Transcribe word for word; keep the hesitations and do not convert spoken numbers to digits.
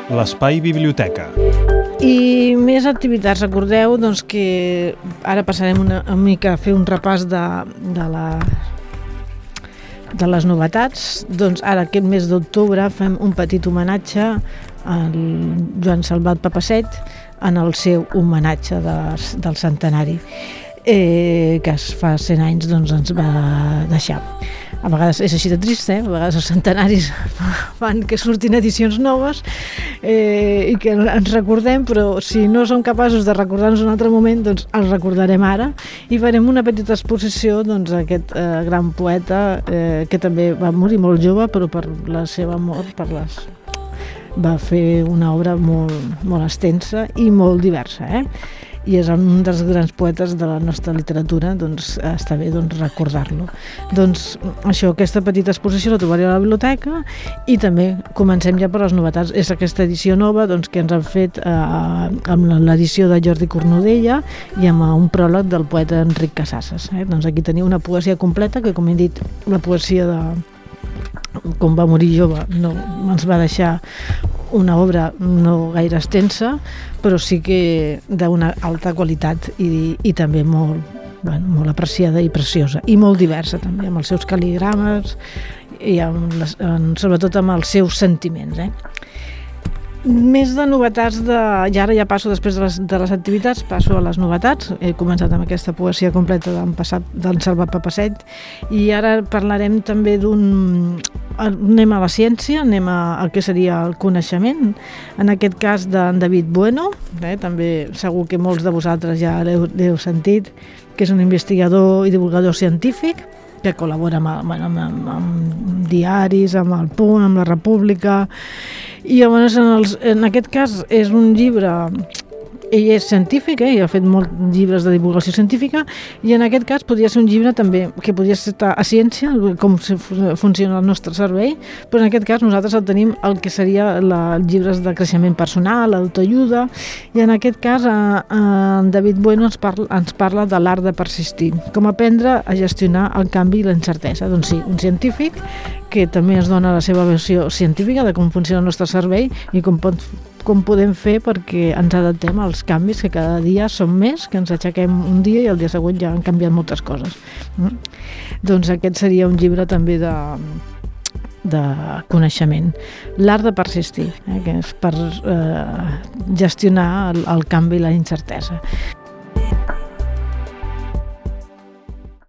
l'Espai Biblioteca. I més activitats. Recordeu doncs, que ara passarem una, una mica a fer un repàs de, de, la, de les novetats. Doncs ara aquest mes d'octubre fem un petit homenatge al Joan Salvat Papasseit en el seu homenatge de, del centenari, eh, que es fa cent anys doncs, ens va deixar. A vegades és així de trist, eh? A vegades els centenaris fan que surtin edicions noves eh, i que ens recordem, però si no som capaços de recordar-nos en un altre moment, doncs els recordarem ara i farem una petita exposició doncs, a aquest eh, gran poeta eh, que també va morir molt jove, però per la seva mort per les... va fer una obra molt, molt extensa i molt diversa, eh? I és un dels grans poetes de la nostra literatura, doncs està bé doncs, recordar-lo. Doncs això, aquesta petita exposició la trobareu a la biblioteca i també comencem ja per les novetats. És aquesta edició nova doncs, que ens han fet eh, amb l'edició de Jordi Cornudella i amb un pròleg del poeta Enric Casasses. Eh? Doncs aquí teniu una poesia completa que, com he dit, la poesia de... com va morir jove, no, ens va deixar una obra no gaire extensa, però sí que d'una alta qualitat i, i també molt, bueno, molt apreciada i preciosa, i molt diversa també, amb els seus cal·ligrames i amb les, en, sobretot amb els seus sentiments. Eh? Més de novetats, de... i ara ja passo després de les, de les activitats, passo a les novetats. He començat amb aquesta poesia completa d'en d'en Salvat Papasseit i ara parlarem també d'un... anem a la ciència, anem a, al que seria el coneixement, en aquest cas d'en David Bueno, eh? També segur que molts de vosaltres ja l'heu sentit, que és un investigador i divulgador científic que col·labora amb, amb, amb, amb diaris, amb el Punt, amb la República, i llavors en, els, en aquest cas és un llibre, ell és científic, eh, i ha fet molts llibres de divulgació científica, i en aquest cas podria ser un llibre també que podria estar a ciència, com funciona el nostre cervell, però en aquest cas nosaltres el tenim el que seria la, els llibres de creixement personal, autoajuda, i en aquest cas eh, en David Bueno ens parla, ens parla de l'art de persistir, com aprendre a gestionar el canvi i la incertesa. Doncs sí, un científic que també ens dona la seva versió científica de com funciona el nostre cervell i com pot com podem fer perquè ens adaptem als canvis, que cada dia són més, que ens aixequem un dia i el dia següent ja han canviat moltes coses. Mm? Doncs aquest seria un llibre també de, de coneixement. L'art de persistir, eh, que és per eh, gestionar el, el canvi i la incertesa.